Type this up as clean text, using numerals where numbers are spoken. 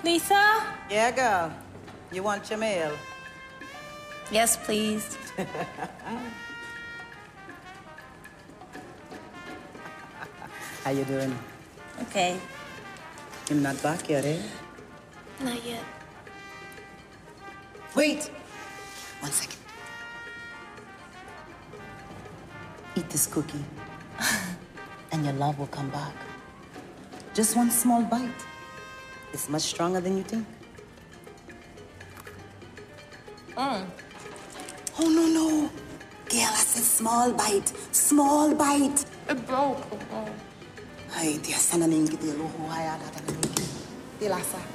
Lisa? Yeah, girl. You want your mail? Yes, please. How you doing? Okay. I'm not back yet, eh? Not yet. Wait! 1 second. Eat this cookie. And your love will come back. Just one small bite. It's much stronger than you think. Oh, no. Girl, I said small bite. Small bite. It broke. Ay, tia, sana ningki, tia, loho, haya, data, ningki. Tia, lasa.